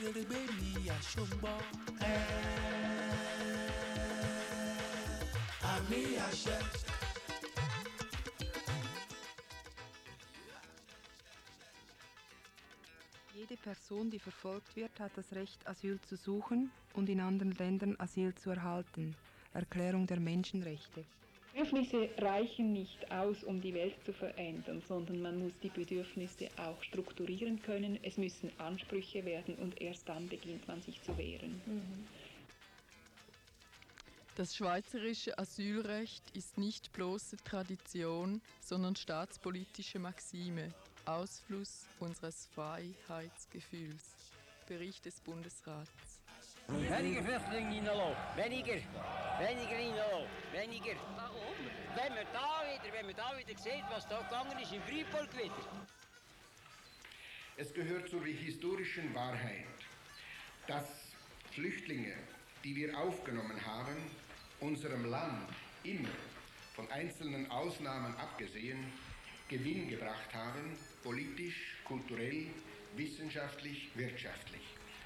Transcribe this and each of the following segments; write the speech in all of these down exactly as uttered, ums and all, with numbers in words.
rere gbé mi àṣọgbọ́. Àmì àṣẹ. Jede Person, die verfolgt wird, hat das Recht, Asyl zu suchen und in anderen Ländern Asyl zu erhalten. Erklärung der Menschenrechte. Bedürfnisse reichen nicht aus, um die Welt zu verändern, sondern man muss die Bedürfnisse auch strukturieren können. Es müssen Ansprüche werden und erst dann beginnt man sich zu wehren. Mhm. Das schweizerische Asylrecht ist nicht bloße Tradition, sondern staatspolitische Maxime, Ausfluss unseres Freiheitsgefühls. Bericht des Bundesrats. Weniger Flüchtlinge reinlassen, weniger, weniger reinlassen, weniger. Warum? Wenn man da wieder, wenn man da wieder sieht, was da gegangen ist in Freiburg wieder. Es gehört zur historischen Wahrheit, dass Flüchtlinge, die wir aufgenommen haben, unserem Land immer, von einzelnen Ausnahmen abgesehen, Gewinn gebracht haben, politisch, kulturell, wissenschaftlich, wirtschaftlich.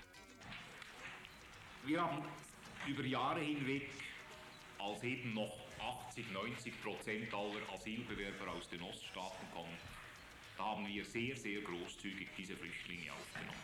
Wir haben über Jahre hinweg, als eben noch achtzig, neunzig Prozent aller Asylbewerber aus den Oststaaten kommen, da haben wir sehr, sehr großzügig diese Flüchtlinge aufgenommen.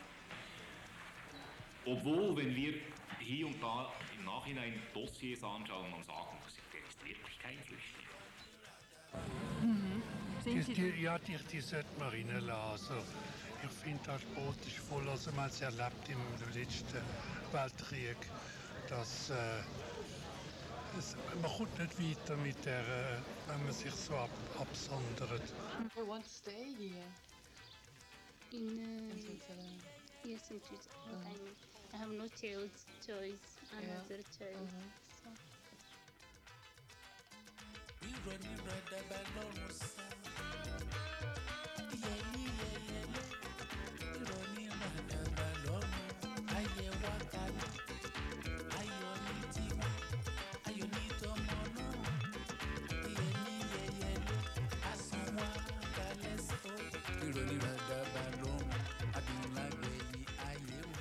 Obwohl, wenn wir hier und da im Nachhinein Dossiers anschauen, man sagen muss, der ist wirklich kein Flüchtling. Mhm. Die, die, ja, die, die sollte man reinlassen. Also, ich finde, das Boot ist voll. Also, man hat es erlebt im letzten Weltkrieg, dass äh, es, man kommt nicht weiter mit der, äh, wenn man sich so ab, absondert. You want to stay here? In, uh, In Switzerland? Yes, in Switzerland. Uh-huh. I mean, I have no choice, choice another Yeah. choice. Uh-huh. So. Irọ́ ní rọ̀dà bá lọ́rùn sá. Yẹ̀lí yẹ̀yẹ̀lẹ̀. Irọ́ ní rọ̀dà bá lọ́rùn. Ayé wa kalẹ̀. Ayọ̀ ní tiwa. Ayọ̀ ní tọmọ náà. Yẹ̀lí yẹ̀yẹ̀lẹ̀. Asùn wa kalẹ̀ sọ. Irọ́ ní rọ̀dà bá lọ́rùn. Adúlágbẹ̀yìn ayé wa.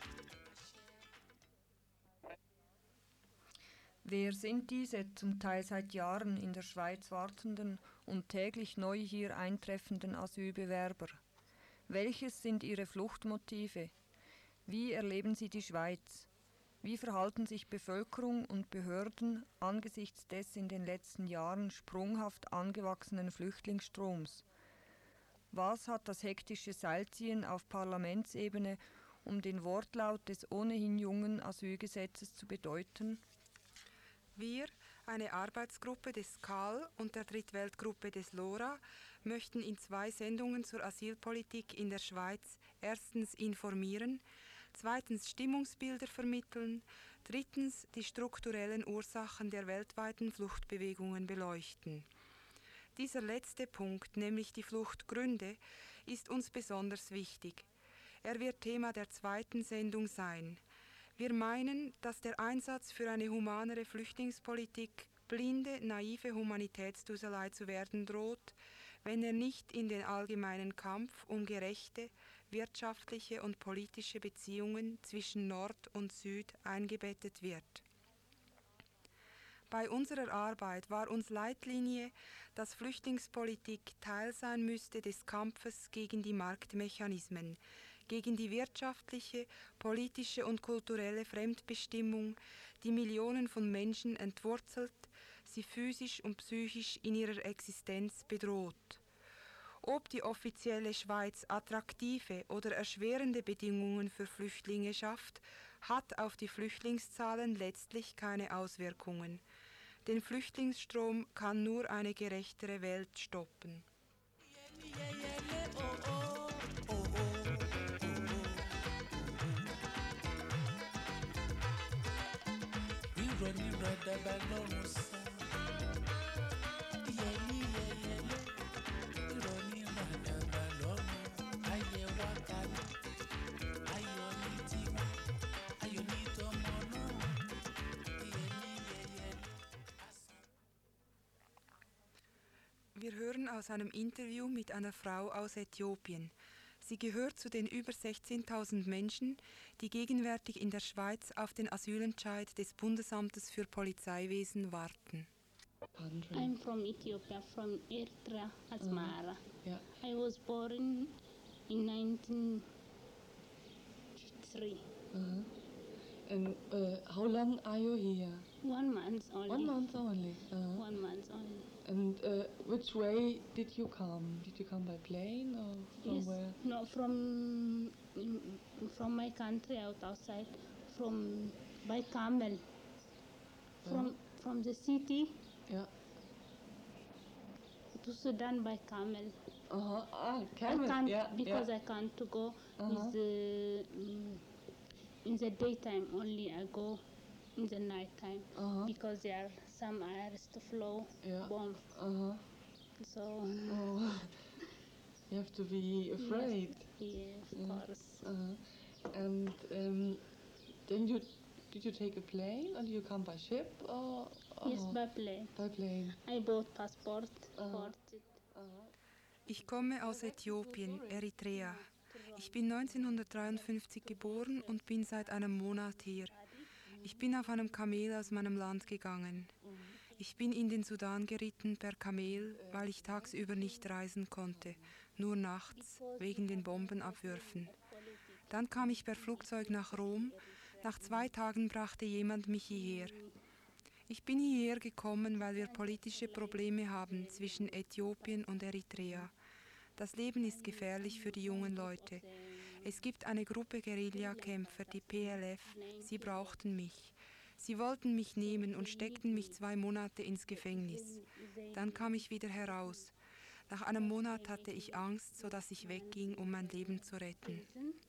Wer sind diese zum Teil seit Jahren in der Schweiz wartenden und täglich neu hier eintreffenden Asylbewerber? Welches sind ihre Fluchtmotive? Wie erleben sie die Schweiz? Wie verhalten sich Bevölkerung und Behörden angesichts des in den letzten Jahren sprunghaft angewachsenen Flüchtlingsstroms? Was hat das hektische Seilziehen auf Parlamentsebene um den Wortlaut des ohnehin jungen Asylgesetzes zu bedeuten? Wir, eine Arbeitsgruppe des K A L und der Drittweltgruppe des LoRa, möchten in zwei Sendungen zur Asylpolitik in der Schweiz erstens informieren, zweitens Stimmungsbilder vermitteln, drittens die strukturellen Ursachen der weltweiten Fluchtbewegungen beleuchten. Dieser letzte Punkt, nämlich die Fluchtgründe, ist uns besonders wichtig. Er wird Thema der zweiten Sendung sein. Wir meinen, dass der Einsatz für eine humanere Flüchtlingspolitik blinde, naive Humanitätsduselei zu werden droht, wenn er nicht in den allgemeinen Kampf um gerechte, wirtschaftliche und politische Beziehungen zwischen Nord und Süd eingebettet wird. Bei unserer Arbeit war uns Leitlinie, dass Flüchtlingspolitik Teil sein müsste des Kampfes gegen die Marktmechanismen, gegen die wirtschaftliche, politische und kulturelle Fremdbestimmung, die Millionen von Menschen entwurzelt, sie physisch und psychisch in ihrer Existenz bedroht. Ob die offizielle Schweiz attraktive oder erschwerende Bedingungen für Flüchtlinge schafft, hat auf die Flüchtlingszahlen letztlich keine Auswirkungen. Den Flüchtlingsstrom kann nur eine gerechtere Welt stoppen. Wir hören aus einem Interview mit einer Frau aus Äthiopien. Sie gehört zu den über sechzehntausend Menschen, die gegenwärtig in der Schweiz auf den Asylentscheid des Bundesamtes für Polizeiwesen warten. I'm from Ethiopia, from Eritrea, Asmara. Uh, yeah. I was born in nineteen three. Uh-huh. And uh, how long are you here? One month only. One month only. Uh-huh. One month only. And uh, which way did you come? Did you come by plane or from Yes. where? No, from from my country out outside, from by camel. From Uh-huh. from the city. Yeah. To Sudan by camel. Uh-huh. Ah, camel. I can't yeah, because yeah. I can't to go Uh-huh. with the mm, in the daytime only. I go in the night time Uh-huh. because there are some areas to flow Yeah. bomb. Uh-huh. So Oh. You have to be afraid. yes, yeah, of Yeah. course. Uh-huh. And um, then you did you take a plane or did you come by ship or? Yes, or- by plane. By plane. I bought passport Uh-huh. for it. Ich komme aus Äthiopien, Eritrea. Ich bin neunzehnhundertdreiundfünfzig geboren und bin seit einem Monat hier. Ich bin auf einem Kamel aus meinem Land gegangen. Ich bin in den Sudan geritten per Kamel, weil ich tagsüber nicht reisen konnte, nur nachts, wegen den Bombenabwürfen. Dann kam ich per Flugzeug nach Rom. Nach zwei Tagen brachte jemand mich hierher. Ich bin hierher gekommen, weil wir politische Probleme haben zwischen Äthiopien und Eritrea. Das Leben ist gefährlich für die jungen Leute. Es gibt eine Gruppe Guerillakämpfer, die P L F. Sie brauchten mich. Sie wollten mich nehmen und steckten mich zwei Monate ins Gefängnis. Dann kam ich wieder heraus. Nach einem Monat hatte ich Angst, sodass ich wegging, um mein Leben zu retten.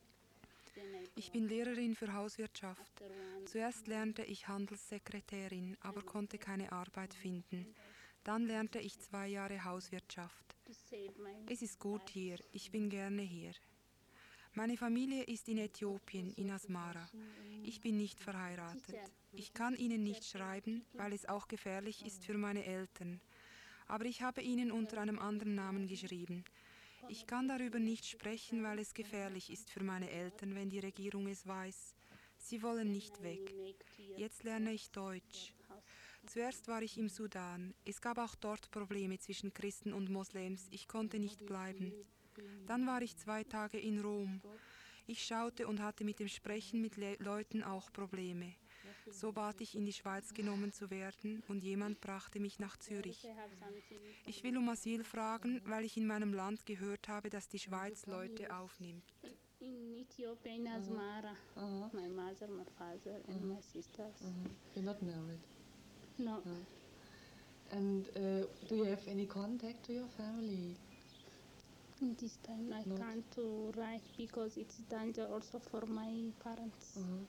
Ich bin Lehrerin für Hauswirtschaft. Zuerst lernte ich Handelssekretärin, aber konnte keine Arbeit finden. Dann lernte ich zwei Jahre Hauswirtschaft. Es ist gut hier, ich bin gerne hier. Meine Familie ist in Äthiopien, in Asmara. Ich bin nicht verheiratet. Ich kann ihnen nicht schreiben, weil es auch gefährlich ist für meine Eltern. Aber ich habe ihnen unter einem anderen Namen geschrieben. Ich kann darüber nicht sprechen, weil es gefährlich ist für meine Eltern, wenn die Regierung es weiß. Sie wollen nicht weg. Jetzt lerne ich Deutsch. Zuerst war ich im Sudan. Es gab auch dort Probleme zwischen Christen und Moslems. Ich konnte nicht bleiben. Dann war ich zwei Tage in Rom. Ich schaute und hatte mit dem Sprechen mit Le- Leuten auch Probleme. So bat ich, in die Schweiz genommen zu werden, und jemand brachte mich nach Zürich. Ich will um Asyl fragen, weil ich in meinem Land gehört habe, dass die Schweiz Leute aufnimmt. In Ethiopia, in Asmara. Uh-huh. My mother, my father, and my sisters. Uh-huh. You're not married. No. No. And uh, do you have any contact to your family? In this time I Not- can't to write because it's danger also for my parents. Uh-huh.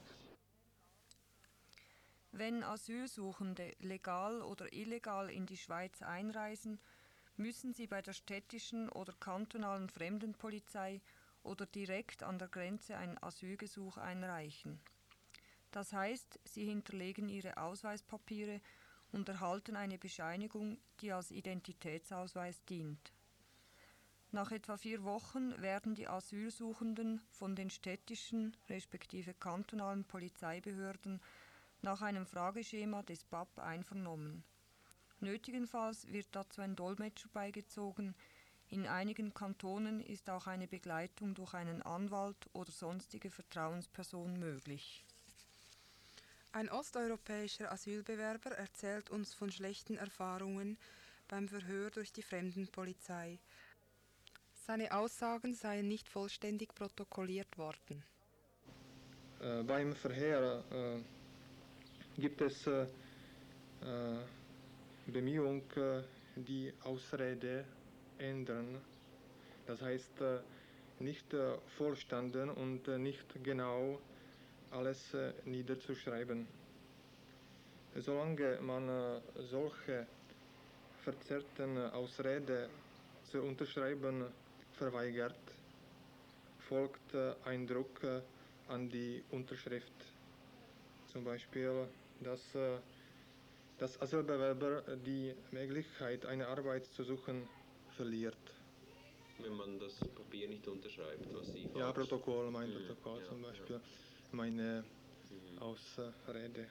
Wenn Asylsuchende legal oder illegal in die Schweiz einreisen, müssen sie bei der städtischen oder kantonalen Fremdenpolizei oder direkt an der Grenze ein Asylgesuch einreichen. Das heißt, sie hinterlegen ihre Ausweispapiere und erhalten eine Bescheinigung, die als Identitätsausweis dient. Nach etwa vier Wochen werden die Asylsuchenden von den städtischen respektive kantonalen Polizeibehörden nach einem Frageschema des B A P einvernommen. Nötigenfalls wird dazu ein Dolmetscher beigezogen. In einigen Kantonen ist auch eine Begleitung durch einen Anwalt oder sonstige Vertrauensperson möglich. Ein osteuropäischer Asylbewerber erzählt uns von schlechten Erfahrungen beim Verhör durch die Fremdenpolizei. Seine Aussagen seien nicht vollständig protokolliert worden. Äh, beim Verhör äh, gibt es äh, äh, Bemühungen, äh, die Ausrede ändern. Das heißt, äh, nicht äh, vollständig und äh, nicht genau alles äh, niederzuschreiben. Solange man äh, solche verzerrten Ausrede zu unterschreiben verweigert, folgt äh, ein Druck äh, an die Unterschrift. Zum Beispiel, dass äh, das Asylbewerber die Möglichkeit, eine Arbeit zu suchen, verliert. wenn man das Papier nicht unterschreibt, was Sie Ja, falsch... Protokoll, mein Mhm. Protokoll Ja, zum Beispiel, ja. meine Mhm. Ausrede.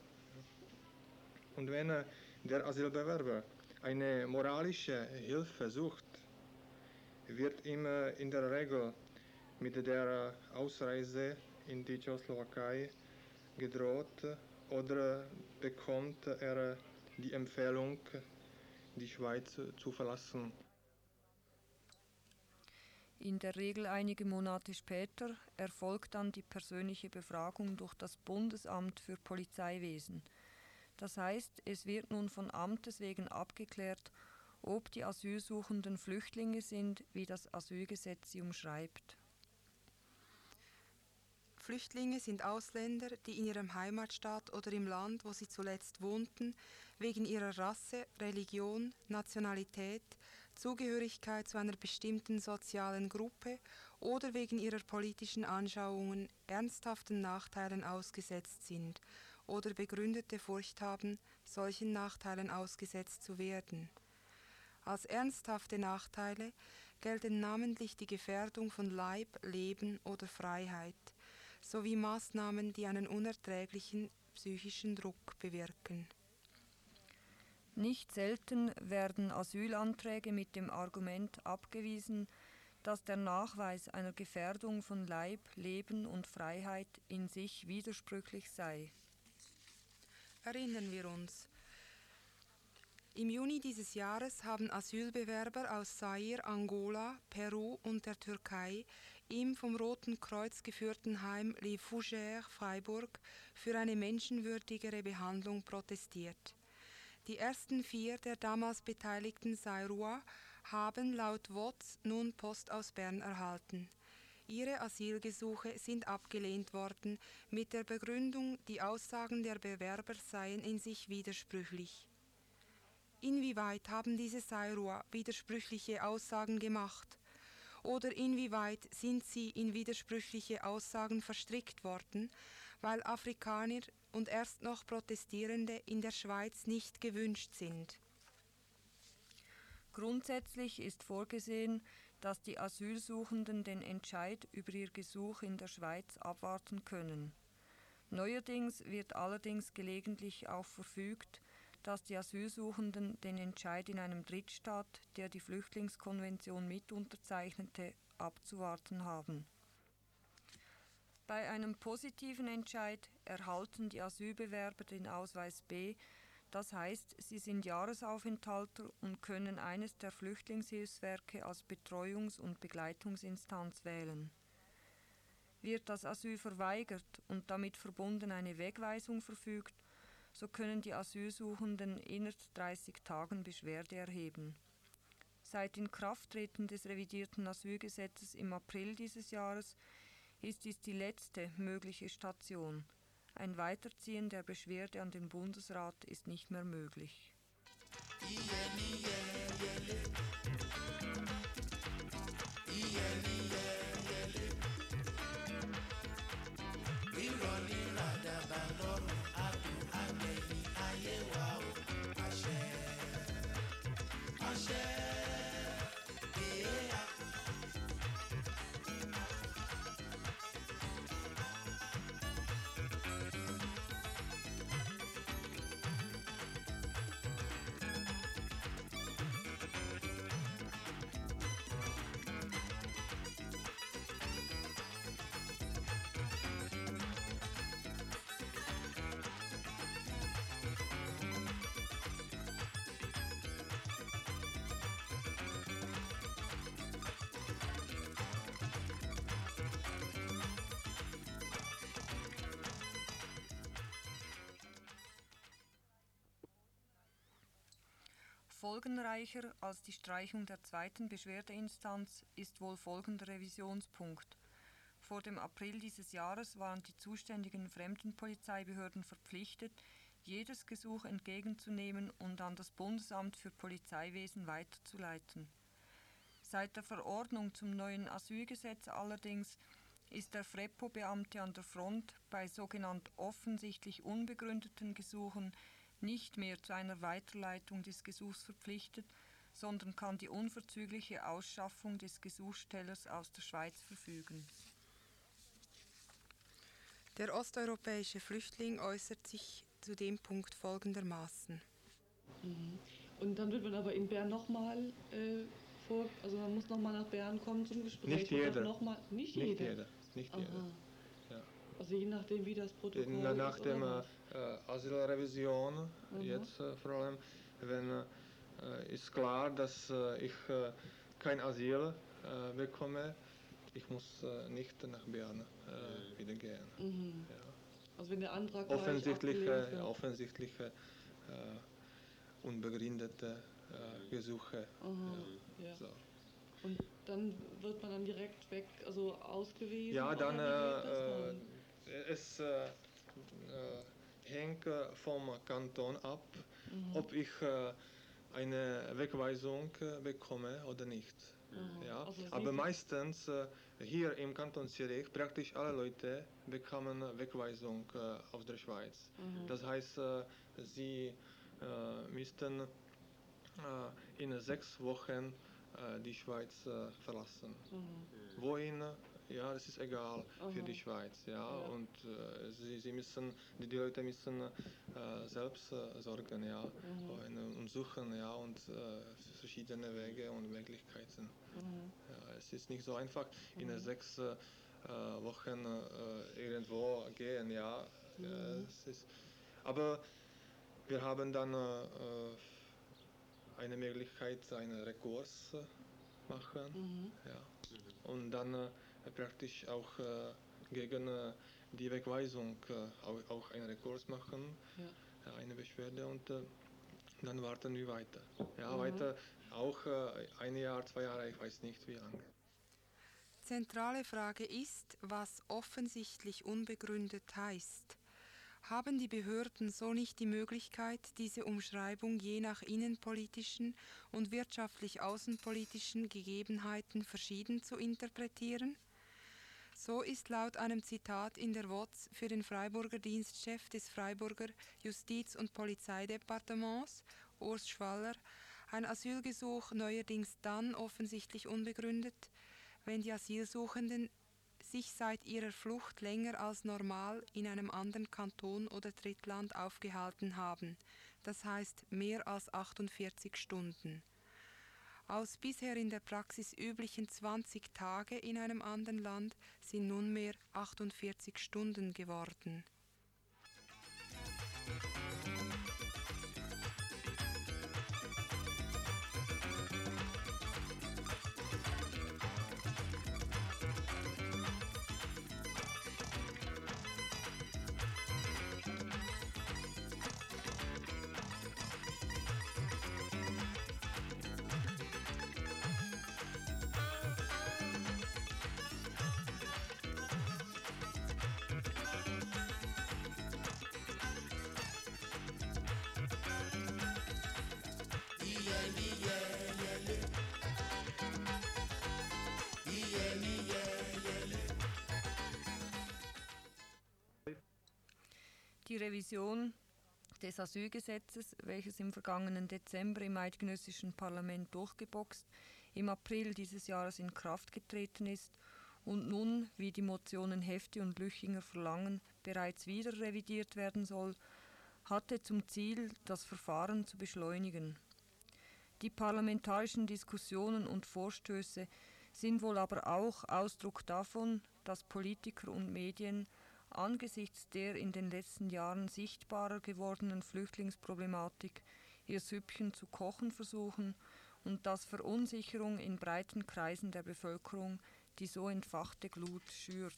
Und wenn äh, der Asylbewerber eine moralische Hilfe sucht, wird ihm äh, in der Regel mit der äh, Ausreise in die Tschechoslowakei gedroht oder bekommt er die Empfehlung, die Schweiz zu verlassen. In der Regel einige Monate später erfolgt dann die persönliche Befragung durch das Bundesamt für Polizeiwesen. Das heißt, es wird nun von Amtes wegen abgeklärt, ob die Asylsuchenden Flüchtlinge sind, wie das Asylgesetz sie umschreibt. Flüchtlinge sind Ausländer, die in ihrem Heimatstaat oder im Land, wo sie zuletzt wohnten, wegen ihrer Rasse, Religion, Nationalität, Zugehörigkeit zu einer bestimmten sozialen Gruppe oder wegen ihrer politischen Anschauungen ernsthaften Nachteilen ausgesetzt sind oder begründete Furcht haben, solchen Nachteilen ausgesetzt zu werden. Als ernsthafte Nachteile gelten namentlich die Gefährdung von Leib, Leben oder Freiheit sowie Maßnahmen, die einen unerträglichen psychischen Druck bewirken. Nicht selten werden Asylanträge mit dem Argument abgewiesen, dass der Nachweis einer Gefährdung von Leib, Leben und Freiheit in sich widersprüchlich sei. Erinnern wir uns. Im Juni dieses Jahres haben Asylbewerber aus Zaire, Angola, Peru und der Türkei im vom Roten Kreuz geführten Heim Les Fougères Freiburg für eine menschenwürdigere Behandlung protestiert. Die ersten vier der damals beteiligten Zairois haben laut W O Z nun Post aus Bern erhalten. Ihre Asylgesuche sind abgelehnt worden mit der Begründung, die Aussagen der Bewerber seien in sich widersprüchlich. Inwieweit haben diese Zairois widersprüchliche Aussagen gemacht? Oder inwieweit sind sie in widersprüchliche Aussagen verstrickt worden, weil Afrikaner und erst noch Protestierende in der Schweiz nicht gewünscht sind? Grundsätzlich ist vorgesehen, dass die Asylsuchenden den Entscheid über ihr Gesuch in der Schweiz abwarten können. Neuerdings wird allerdings gelegentlich auch verfügt, dass die Asylsuchenden den Entscheid in einem Drittstaat, der die Flüchtlingskonvention mit unterzeichnete, abzuwarten haben. Bei einem positiven Entscheid erhalten die Asylbewerber den Ausweis B, das heißt, sie sind Jahresaufenthalter und können eines der Flüchtlingshilfswerke als Betreuungs- und Begleitungsinstanz wählen. Wird das Asyl verweigert und damit verbunden eine Wegweisung verfügt, so können die Asylsuchenden innerhalb dreißig Tagen Beschwerde erheben. Seit Inkrafttreten des revidierten Asylgesetzes im April dieses Jahres ist dies die letzte mögliche Station. Ein Weiterziehen der Beschwerde an den Bundesrat ist nicht mehr möglich. Folgenreicher als die Streichung der zweiten Beschwerdeinstanz ist wohl folgender Revisionspunkt. Vor dem April dieses Jahres waren die zuständigen Fremdenpolizeibehörden verpflichtet, jedes Gesuch entgegenzunehmen und an das Bundesamt für Polizeiwesen weiterzuleiten. Seit der Verordnung zum neuen Asylgesetz allerdings ist der Frepo-Beamte an der Front bei sogenannt offensichtlich unbegründeten Gesuchen nicht mehr zu einer Weiterleitung des Gesuchs verpflichtet, sondern kann die unverzügliche Ausschaffung des Gesuchstellers aus der Schweiz verfügen. Der osteuropäische Flüchtling äußert sich zu dem Punkt folgendermaßen. Mhm. Und dann wird man aber in Bern nochmal äh, vor, also man muss nochmal nach Bern kommen zum Gespräch. Nicht jeder. Noch mal, nicht, nicht jeder. jeder. Nicht jeder. Ja. Also je nachdem, wie das Protokoll in, nach ist. dem äh, Asylrevision, mhm. jetzt äh, vor allem, wenn äh, ist klar, dass äh, ich äh, kein Asyl äh, bekomme, ich muss äh, nicht nach Bern äh, wieder gehen. Mhm. Ja. Also wenn der Antrag offensichtliche, offensichtliche äh, unbegründete äh, Gesuche. Mhm. Ja. Ja. So. Und dann wird man dann direkt weg, also ausgewiesen? Ja, dann äh, äh, es äh, äh, hängt vom Kanton ab, mhm. ob ich äh, eine Wegweisung äh, bekomme oder nicht. Mhm. Ja? Also aber meistens äh, hier im Kanton Zürich, praktisch alle Leute bekommen Wegweisung äh, aus der Schweiz. Mhm. Das heißt, äh, sie äh, müssten äh, in sechs Wochen äh, die Schweiz äh, verlassen. Mhm. Wohin? Ja, das ist egal mhm. für die Schweiz, ja, ja. Und äh, sie, sie müssen, die, die Leute müssen äh, selbst äh, sorgen, ja, mhm. und suchen, ja, und äh, verschiedene Wege und Möglichkeiten. Mhm. Ja, es ist nicht so einfach, mhm. in sechs äh, Wochen äh, irgendwo gehen, ja. Mhm. Äh, es ist, aber wir haben dann äh, eine Möglichkeit, einen Rekurs machen, mhm. ja, und dann äh, praktisch auch äh, gegen äh, die Wegweisung äh, auch, auch einen Rekurs machen, ja. eine Beschwerde, und äh, dann warten wir weiter. Ja, mhm. weiter auch äh, ein Jahr, zwei Jahre, ich weiß nicht wie lange. Zentrale Frage ist, was offensichtlich unbegründet heißt. Haben die Behörden so nicht die Möglichkeit, diese Umschreibung je nach innenpolitischen und wirtschaftlich-außenpolitischen Gegebenheiten verschieden zu interpretieren? So ist laut einem Zitat in der W O Z für den Freiburger Dienstchef des Freiburger Justiz- und Polizeidepartements, Urs Schwaller, ein Asylgesuch neuerdings dann offensichtlich unbegründet, wenn die Asylsuchenden sich seit ihrer Flucht länger als normal in einem anderen Kanton oder Drittland aufgehalten haben, das heißt mehr als achtundvierzig Stunden. Aus bisher in der Praxis üblichen zwanzig Tage in einem anderen Land sind nunmehr achtundvierzig Stunden geworden. Die Revision des Asylgesetzes, welches im vergangenen Dezember im eidgenössischen Parlament durchgeboxt, im April dieses Jahres in Kraft getreten ist und nun, wie die Motionen Hefti und Lüchinger verlangen, bereits wieder revidiert werden soll, hatte zum Ziel, das Verfahren zu beschleunigen. Die parlamentarischen Diskussionen und Vorstöße sind wohl aber auch Ausdruck davon, dass Politiker und Medien angesichts der in den letzten Jahren sichtbarer gewordenen Flüchtlingsproblematik ihr Süppchen zu kochen versuchen und dass Verunsicherung in breiten Kreisen der Bevölkerung die so entfachte Glut schürt.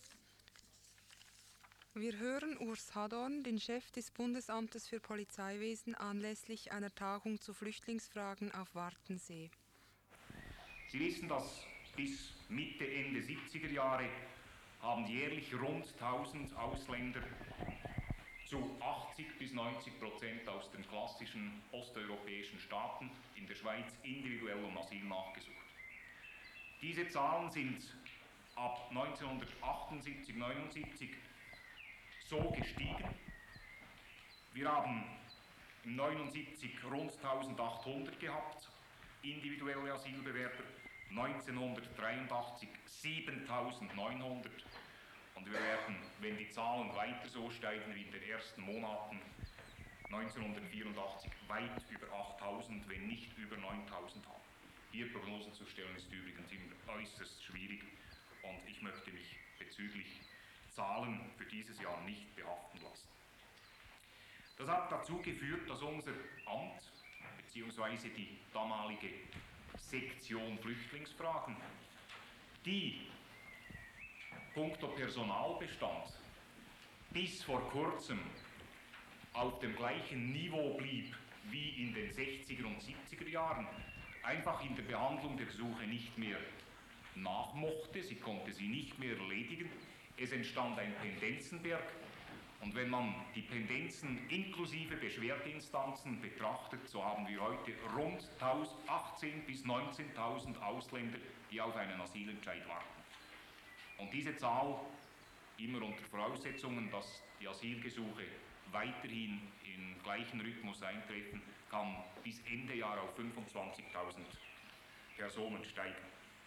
Wir hören Urs Hadorn, den Chef des Bundesamtes für Polizeiwesen, anlässlich einer Tagung zu Flüchtlingsfragen auf Wartensee. Sie wissen, dass bis Mitte, Ende siebziger Jahre haben jährlich rund tausend Ausländer zu achtzig bis neunzig Prozent aus den klassischen osteuropäischen Staaten in der Schweiz individuell um Asyl nachgesucht. Diese Zahlen sind ab neunzehnhundertachtundsiebzig, neunundsiebzig so gestiegen. Wir haben im neunundsiebzig rund eintausendachthundert gehabt, individuelle Asylbewerber, neunzehnhundertdreiundachtzig siebentausendneunhundert und wir werden, wenn die Zahlen weiter so steigen wie in den ersten Monaten, neunzehnhundertvierundachtzig weit über achttausend, wenn nicht über neuntausend haben. Hier Prognosen zu stellen ist übrigens immer äußerst schwierig und ich möchte mich bezüglich Zahlen für dieses Jahr nicht behaften lassen. Das hat dazu geführt, dass unser Amt bzw. die damalige Sektion Flüchtlingsfragen, die punkto Personalbestand bis vor kurzem auf dem gleichen Niveau blieb wie in den sechziger und siebziger Jahren, einfach in der Behandlung der Gesuche nicht mehr nachmochte, sie konnte sie nicht mehr erledigen. Es entstand ein Pendenzenberg und wenn man die Pendenzen inklusive Beschwerdeinstanzen betrachtet, so haben wir heute rund achtzehntausend bis neunzehntausend Ausländer, die auf einen Asylentscheid warten. Und diese Zahl, immer unter Voraussetzungen, dass die Asylgesuche weiterhin im gleichen Rhythmus eintreffen, kann bis Ende Jahr auf fünfundzwanzigtausend Personen steigen.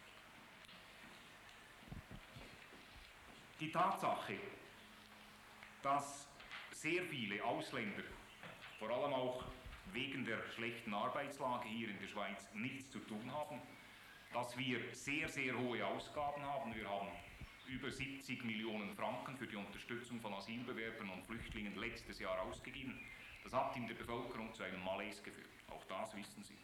Die Tatsache, dass sehr viele Ausländer, vor allem auch wegen der schlechten Arbeitslage hier in der Schweiz, nichts zu tun haben, dass wir sehr, sehr hohe Ausgaben haben. Wir haben über siebzig Millionen Franken für die Unterstützung von Asylbewerbern und Flüchtlingen letztes Jahr ausgegeben. Das hat in der Bevölkerung zu einem Malaise geführt. Auch das wissen Sie.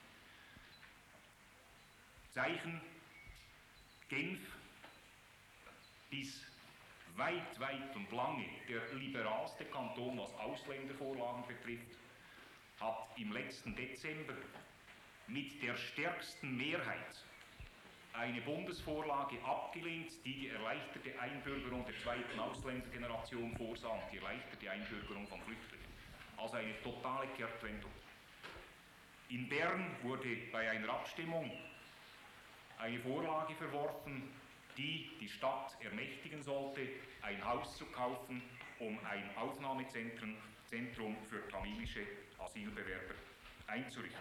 Zeichen: Genf, bis weit, weit und lange der liberalste Kanton, was Ausländervorlagen betrifft, hat im letzten Dezember mit der stärksten Mehrheit eine Bundesvorlage abgelehnt, die die erleichterte Einbürgerung der zweiten Ausländergeneration vorsah und die erleichterte Einbürgerung von Flüchtlingen. Also eine totale Kehrtwendung. In Bern wurde bei einer Abstimmung eine Vorlage verworfen, die die Stadt ermächtigen sollte, ein Haus zu kaufen, um ein Aufnahmezentrum Zentrum für tamilische Asylbewerber einzurichten.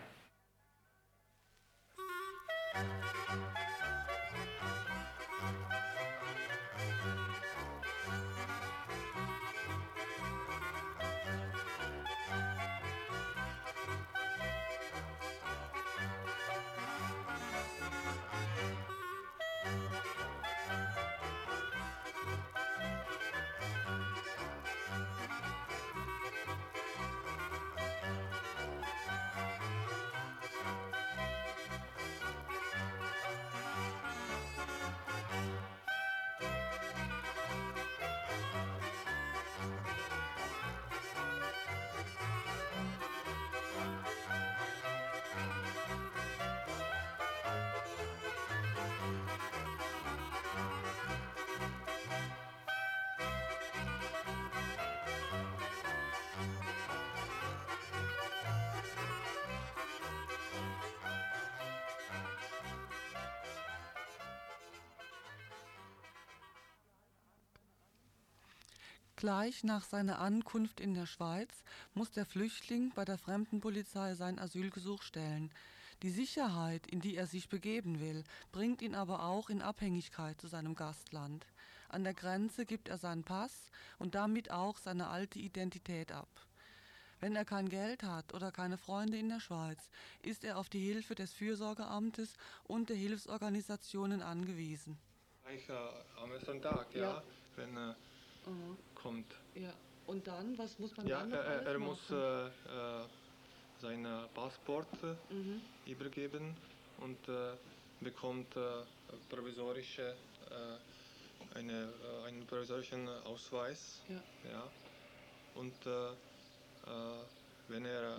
Gleich nach seiner Ankunft in der Schweiz muss der Flüchtling bei der Fremdenpolizei sein Asylgesuch stellen. Die Sicherheit, in die er sich begeben will, bringt ihn aber auch in Abhängigkeit zu seinem Gastland. An der Grenze gibt er seinen Pass und damit auch seine alte Identität ab. Wenn er kein Geld hat oder keine Freunde in der Schweiz, ist er auf die Hilfe des Fürsorgeamtes und der Hilfsorganisationen angewiesen. Gleich äh, am Sonntag, ja, Ja. wenn er Mhm. kommt. Ja, und dann, was muss man Ja, dann noch er, alles er machen? muss äh, äh, sein äh, Passport äh, Mhm. übergeben und äh, bekommt äh, provisorische, äh, eine, äh, einen provisorischen Ausweis. Ja. Ja. Und äh, äh, wenn er äh,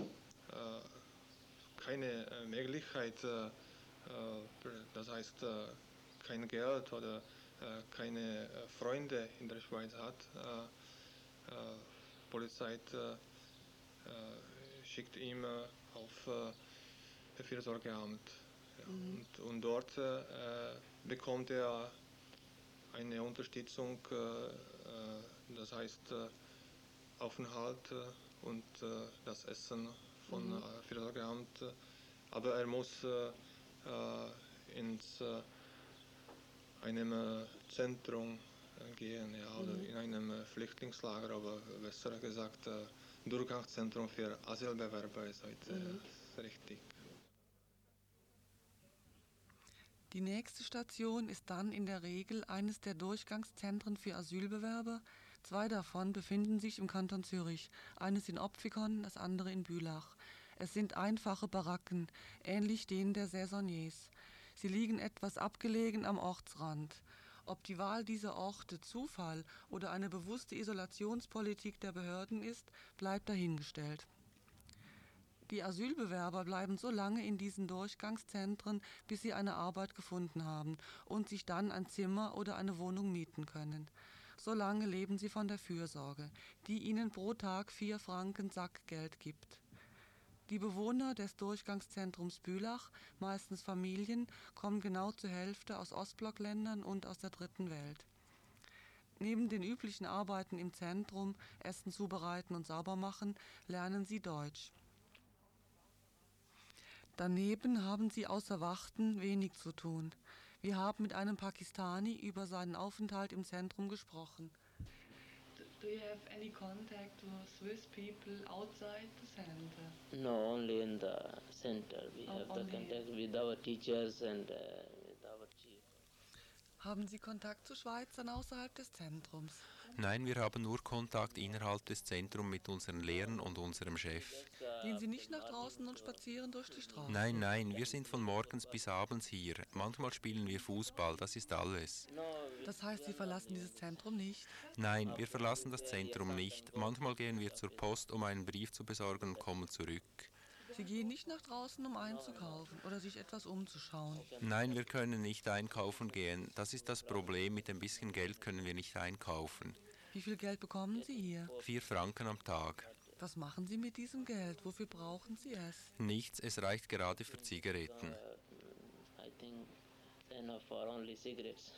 keine äh, Möglichkeit, äh, äh, das heißt äh, kein Geld oder äh, keine äh, Freunde in der Schweiz hat, äh, äh, Polizei äh, äh, schickt ihm äh, auf äh, Fürsorgeamt. Ja. Mhm. Und, und dort äh, bekommt er eine Unterstützung, äh, äh, das heißt äh, Aufenthalt äh, und äh, das Essen von Mhm. äh, Fürsorgeamt. Aber er muss äh, äh, ins äh, einem äh, Zentrum äh, gehen, ja, oder Mhm. in einem äh, Flüchtlingslager, aber besser gesagt äh, Durchgangszentrum für Asylbewerber ist heute Mhm. äh, richtig. Die nächste Station ist dann in der Regel eines der Durchgangszentren für Asylbewerber. Zwei davon befinden sich im Kanton Zürich, eines in Opfikon, das andere in Bülach. Es sind einfache Baracken, ähnlich denen der Saisonniers. Sie liegen etwas abgelegen am Ortsrand. Ob die Wahl dieser Orte Zufall oder eine bewusste Isolationspolitik der Behörden ist, bleibt dahingestellt. Die Asylbewerber bleiben so lange in diesen Durchgangszentren, bis sie eine Arbeit gefunden haben und sich dann ein Zimmer oder eine Wohnung mieten können. So lange leben sie von der Fürsorge, die ihnen pro Tag vier Franken Sackgeld gibt. Die Bewohner des Durchgangszentrums Bülach, meistens Familien, kommen genau zur Hälfte aus Ostblockländern und aus der Dritten Welt. Neben den üblichen Arbeiten im Zentrum, Essen zubereiten und sauber machen, lernen sie Deutsch. Daneben haben sie außer Warten wenig zu tun. Wir haben mit einem Pakistani über seinen Aufenthalt im Zentrum gesprochen. Do you have any contact with Swiss people outside the center? No, only in the center. We Oh, have the only- contact with our teachers and uh, with our chief. Haben Sie Kontakt zu Schweizern außerhalb des Zentrums? Nein, wir haben nur Kontakt innerhalb des Zentrums mit unseren Lehrern und unserem Chef. Gehen Sie nicht nach draußen und spazieren durch die Straße? Nein, nein, wir sind von morgens bis abends hier. Manchmal spielen wir Fußball, das ist alles. Das heißt, Sie verlassen dieses Zentrum nicht? Nein, wir verlassen das Zentrum nicht. Manchmal gehen wir zur Post, um einen Brief zu besorgen und kommen zurück. Sie gehen nicht nach draußen, um einzukaufen oder sich etwas umzuschauen? Nein, wir können nicht einkaufen gehen. Das ist das Problem, mit ein bisschen Geld können wir nicht einkaufen. Wie viel Geld bekommen Sie hier? Vier Franken am Tag. Was machen Sie mit diesem Geld? Wofür brauchen Sie es? Nichts, es reicht gerade für Zigaretten. I think enough for only cigarettes.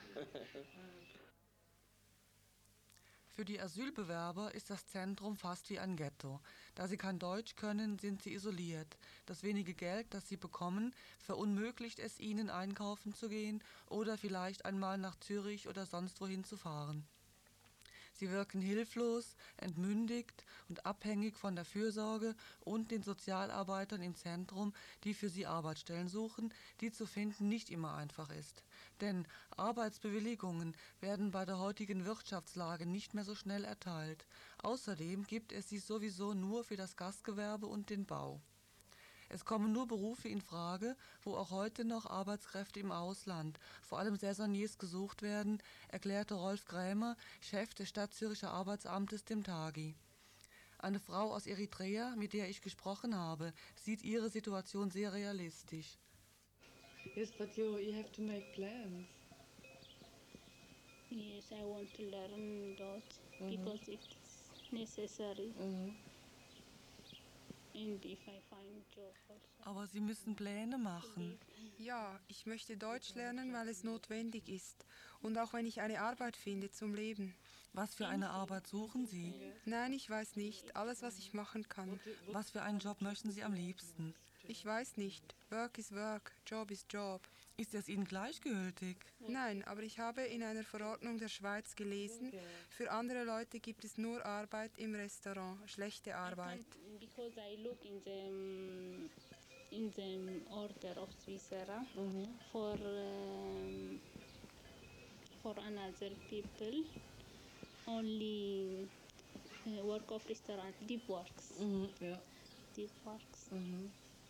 Für die Asylbewerber ist das Zentrum fast wie ein Ghetto. Da sie kein Deutsch können, sind sie isoliert. Das wenige Geld, das sie bekommen, verunmöglicht es ihnen, einkaufen zu gehen oder vielleicht einmal nach Zürich oder sonst wohin zu fahren. Sie wirken hilflos, entmündigt und abhängig von der Fürsorge und den Sozialarbeitern im Zentrum, die für sie Arbeitsstellen suchen, die zu finden nicht immer einfach ist. Denn Arbeitsbewilligungen werden bei der heutigen Wirtschaftslage nicht mehr so schnell erteilt. Außerdem gibt es sie sowieso nur für das Gastgewerbe und den Bau. Es kommen nur Berufe in Frage, wo auch heute noch Arbeitskräfte im Ausland, vor allem Saisonniers, gesucht werden, erklärte Rolf Krämer, Chef des Stadtzürcher Arbeitsamtes, dem Tagi. Eine Frau aus Eritrea, mit der ich gesprochen habe, sieht ihre Situation sehr realistisch. Yes, but you, you have to make plans. Yes, I want to learn Dutch Mhm. because it's necessary. Mhm. And if I find job also. Aber Sie müssen Pläne machen. Ja, ich möchte Deutsch lernen, weil es notwendig ist. Und auch wenn ich eine Arbeit finde zum Leben. Was für eine Arbeit suchen Sie? Nein, ich weiß nicht. Alles, was ich machen kann. Was für einen Job möchten Sie am liebsten? Ich weiß nicht. Work is work, Job is Job. Ist es Ihnen gleichgültig? Nein, aber ich habe in einer Verordnung der Schweiz gelesen, für andere Leute gibt es nur Arbeit im Restaurant, schlechte Arbeit. Because I look in the in the order of Switzerland for um, for another people only uh, work of restaurant deep works. Mhm, ja. Deep works. Mhm.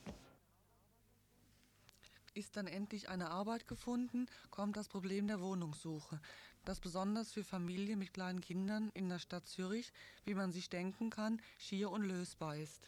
Ist dann endlich eine Arbeit gefunden, kommt das Problem der Wohnungssuche, das besonders für Familien mit kleinen Kindern in der Stadt Zürich, wie man sich denken kann, schier unlösbar ist.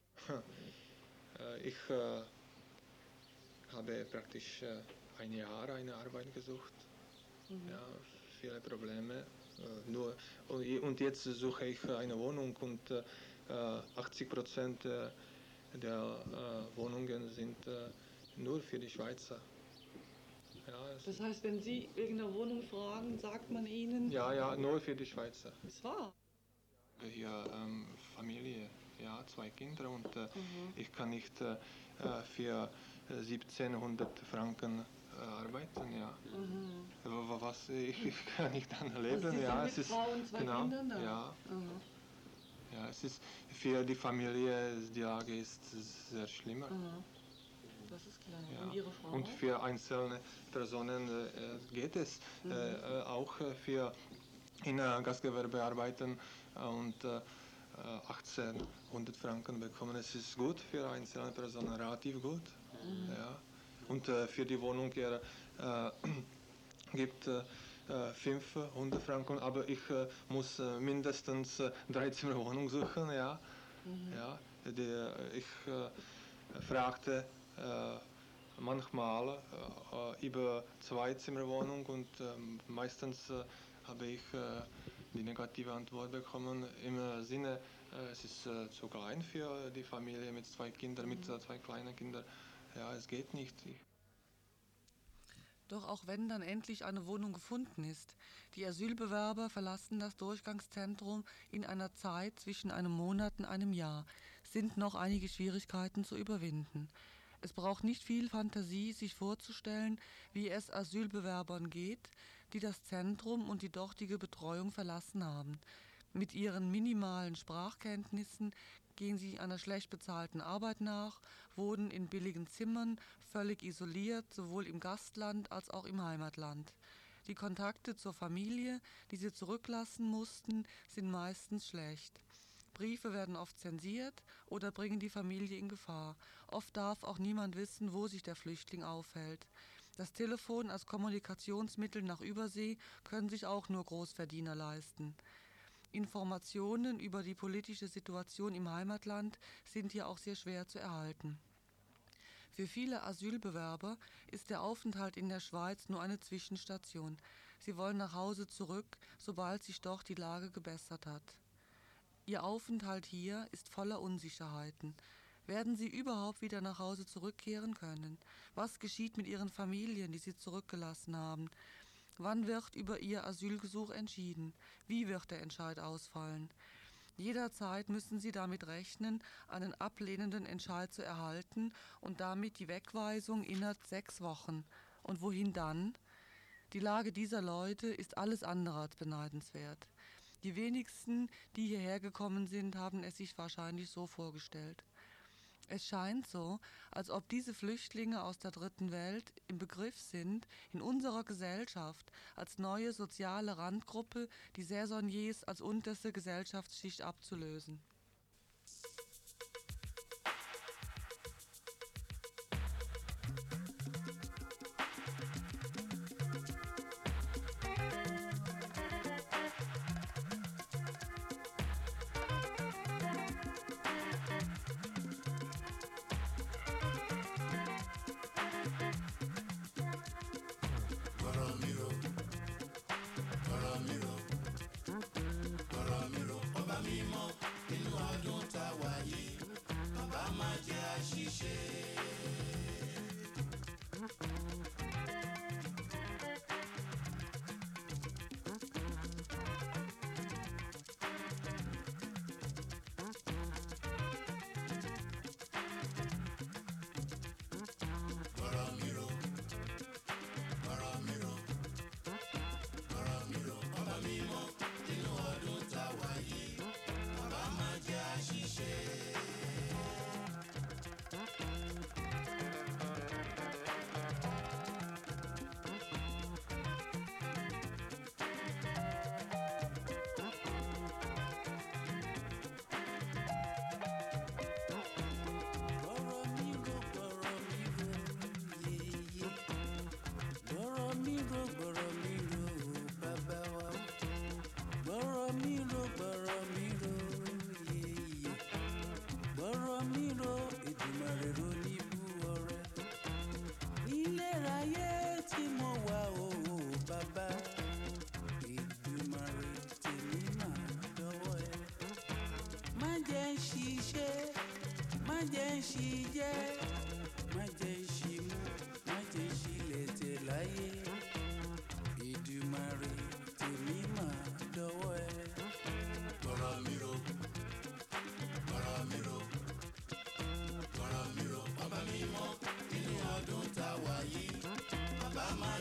Ich äh, habe praktisch äh, ein Jahr eine Arbeit gesucht. Mhm. Ja, viele Probleme. Äh, nur, und, und jetzt suche ich eine Wohnung und äh, achtzig Prozent der äh, Wohnungen sind äh, nur für die Schweizer. Ja, Das heißt, wenn Sie wegen der Wohnung fragen, sagt man Ihnen... ja, ja, nur für die Schweizer. Ist wahr? Hier ähm, Familie. ja, zwei Kinder und äh, Mhm. ich kann nicht äh, für siebzehnhundert Franken arbeiten, ja. Mhm. W- Was ich, ich kann nicht dann leben, Also Sie ja. sind Es mit ist Frau und zwei genau, Kindern da? ja. Mhm. Ja, es ist für die Familie, die Lage ist sehr schlimmer. Mhm. Das ist klar. Ja. Und Ihre Frau? Und für einzelne Personen äh, geht es Mhm. äh, auch für in äh, Gastgewerbe arbeiten und äh, achtzehnhundert Franken bekommen. Es ist gut für einzelne Personen, relativ gut. Mhm. Ja. Und äh, für die Wohnung er, äh, gibt äh, fünfhundert Franken, aber ich äh, muss äh, mindestens äh, drei Zimmer Wohnung suchen. Ja. Mhm. Ja. Die, ich äh, fragte äh, manchmal äh, über zwei Zimmer Wohnung und äh, meistens äh, habe ich äh, die negative Antwort bekommen im Sinne, äh, es ist äh, zu klein für die Familie mit zwei Kindern, mit äh, zwei kleinen Kindern. Ja, es geht nicht. Ich Doch auch wenn dann endlich eine Wohnung gefunden ist, die Asylbewerber verlassen das Durchgangszentrum in einer Zeit zwischen einem Monat und einem Jahr, sind noch einige Schwierigkeiten zu überwinden. Es braucht nicht viel Fantasie, sich vorzustellen, wie es Asylbewerbern geht, die das Zentrum und die dortige Betreuung verlassen haben. Mit ihren minimalen Sprachkenntnissen gehen sie einer schlecht bezahlten Arbeit nach, wohnen in billigen Zimmern, völlig isoliert, sowohl im Gastland als auch im Heimatland. Die Kontakte zur Familie, die sie zurücklassen mussten, sind meistens schlecht. Briefe werden oft zensiert oder bringen die Familie in Gefahr. Oft darf auch niemand wissen, wo sich der Flüchtling aufhält. Das Telefon als Kommunikationsmittel nach Übersee können sich auch nur Großverdiener leisten. Informationen über die politische Situation im Heimatland sind hier auch sehr schwer zu erhalten. Für viele Asylbewerber ist der Aufenthalt in der Schweiz nur eine Zwischenstation. Sie wollen nach Hause zurück, sobald sich dort die Lage gebessert hat. Ihr Aufenthalt hier ist voller Unsicherheiten. Werden sie überhaupt wieder nach Hause zurückkehren können? Was geschieht mit ihren Familien, die sie zurückgelassen haben? Wann wird über ihr Asylgesuch entschieden? Wie wird der Entscheid ausfallen? Jederzeit müssen sie damit rechnen, einen ablehnenden Entscheid zu erhalten und damit die Wegweisung innerhalb sechs Wochen. Und wohin dann? Die Lage dieser Leute ist alles andere als beneidenswert. Die wenigsten, die hierher gekommen sind, haben es sich wahrscheinlich so vorgestellt. Es scheint so, als ob diese Flüchtlinge aus der dritten Welt im Begriff sind, in unserer Gesellschaft als neue soziale Randgruppe die Saisonniers als unterste Gesellschaftsschicht abzulösen.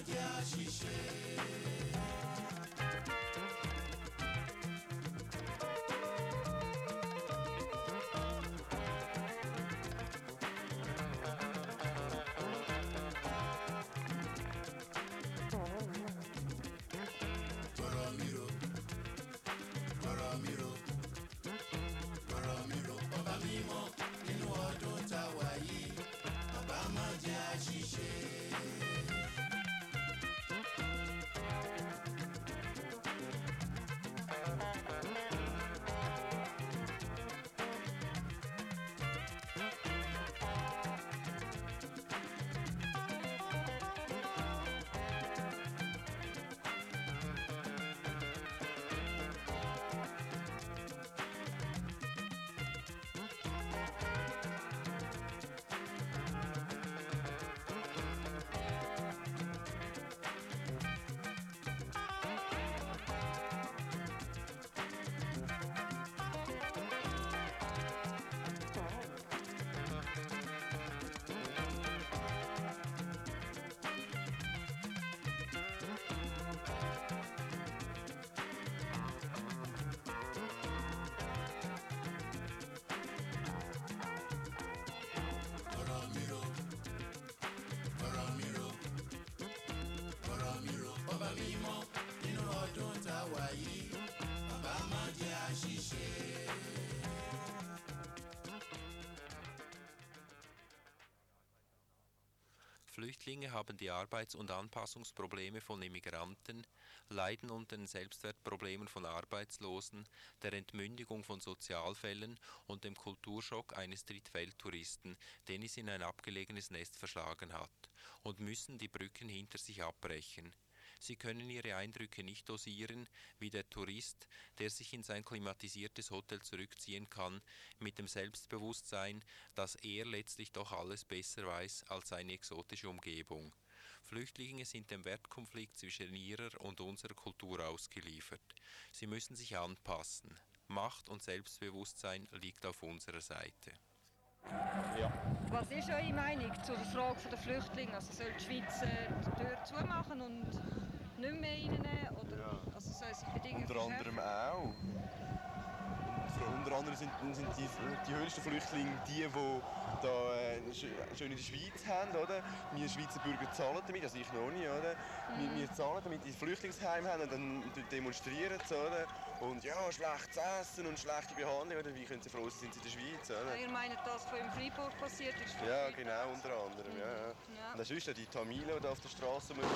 jẹ́ àṣìṣe. Flüchtlinge haben die Arbeits- und Anpassungsprobleme von Immigranten, leiden unter den Selbstwertproblemen von Arbeitslosen, der Entmündigung von Sozialfällen und dem Kulturschock eines Drittwelttouristen, den es in ein abgelegenes Nest verschlagen hat, und müssen die Brücken hinter sich abbrechen. Sie können ihre Eindrücke nicht dosieren, wie der Tourist, der sich in sein klimatisiertes Hotel zurückziehen kann, mit dem Selbstbewusstsein, dass er letztlich doch alles besser weiß als seine exotische Umgebung. Flüchtlinge sind dem Wertkonflikt zwischen ihrer und unserer Kultur ausgeliefert. Sie müssen sich anpassen. Macht und Selbstbewusstsein liegt auf unserer Seite. Ja. Was ist eure Meinung zur Frage der Flüchtlinge? Also soll die Schweiz äh, die Tür zumachen und nicht mehr reinnehmen? Oder ja. Also soll sich Bedingungen Unter anderem auch. Und unter anderem sind, sind die, die höchsten Flüchtlinge die, die da, äh, schön in der Schweiz haben. Oder? Wir Schweizer Bürger zahlen damit, also ich noch nicht. Oder? Mhm. Wir, wir zahlen damit, die Flüchtlingsheime haben und dann demonstrieren sie. Oder? Und ja, schlechtes Essen und schlechte Behandlung. Oder? Wie können sie froh sein, sind sie in der Schweiz? Oder? Ja, ihr meint das, was in Freiburg passiert ist? Ja, genau, unter anderem. Mhm. Ja, ja. Ja. Und das ist ja die Tamilen, die auf der Straße müssen.